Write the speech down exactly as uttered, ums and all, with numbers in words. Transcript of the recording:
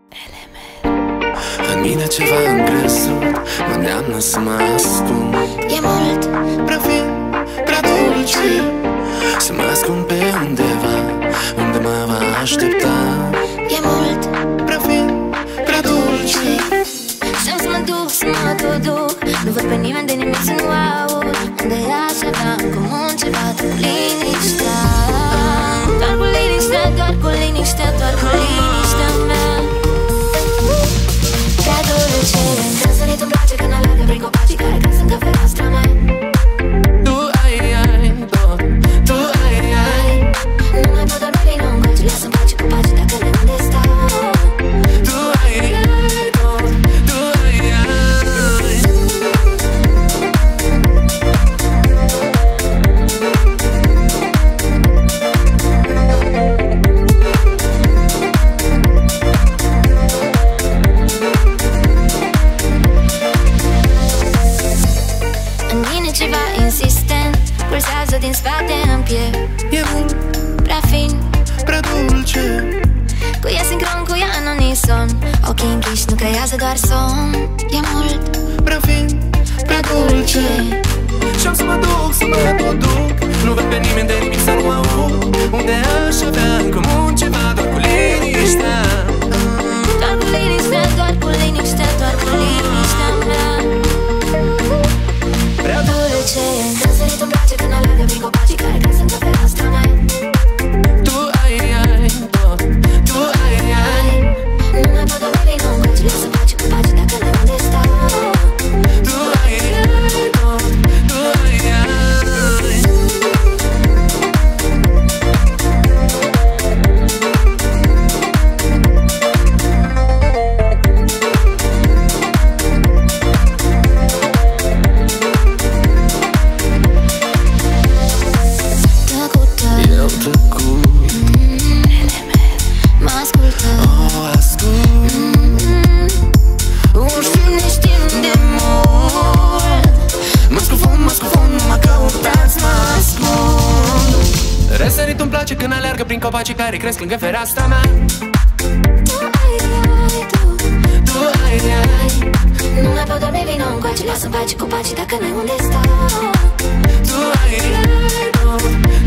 În mine ceva încrezut mă îndeamnă să mă ascund. E mult, prea fin, prea dulce să mă ascund pe undeva unde mă va aștepta. E mult, prea fin, prea dulce. știu să mă duc, să mă tot duc. Nu văd pe nimeni de nimic să nu aud. Unde aș avea în comun ceva de liniștea. Doar cu liniștea, doar cu liniștea, doar cu liniștea mea. Prea dulce, răsărit îmi place când alergă prin copacii care cresc lângă fereastra mea. Tu ai, ai, tot, tu ai, ai. Nu mai pot dormi, vino încoace, lasă-mi pace copacii dacă ne unde stau. Tu ai, ai, tot, tu ai, ai. În mine ceva insistent pulsează din spate în piept. E mult, Prea fin, prea dulce. cu ea sincron, cu ea în unison. Ochii închiși nu creează doar somn. E mult, Prea fin, prea dulce. Și-am să mă duc, să mă tot duc. Nu văd pe nimeni de nimic să nu aud. Unde aș avea în comun ceva doar cu liniștea. doar cu liniștea, doar cu liniștea, doar cu liniștea mea. Prea Dulce, răsărit îmi place când alergă prin copacii care cresc lângă fereastra mea. Tu ai, ai, tot, tu ai, ai. Nu mai pot dormi, vino încoace, lasă-mi pace copacii dacă ne unde stau. Tu ai, ai, tot, tu ai, ai. Tăcută, Eu tăcut, mă ascultă. o ascult. Nu știu, ne știm de mult. Mă scufund, mă scufund, nu mă căutați, mă ascund. Răsărit îmi place când alergă prin copacii care cresc lângă fereastra mea. Tu ai, ai, tu. Tu ai, ai. Nu mai pot dormi, vino încoace, lasă-mi pace copacii dacă ne unde stau. Tu ai, ai, tot,